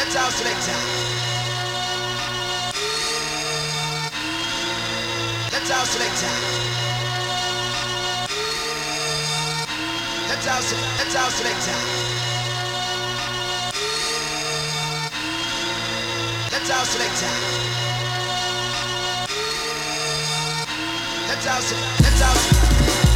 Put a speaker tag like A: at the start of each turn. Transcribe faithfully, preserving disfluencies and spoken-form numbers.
A: Let's house selector. Let's house selector. Let's house. Let's house selector. Let's house selector. Let's house. Let's house.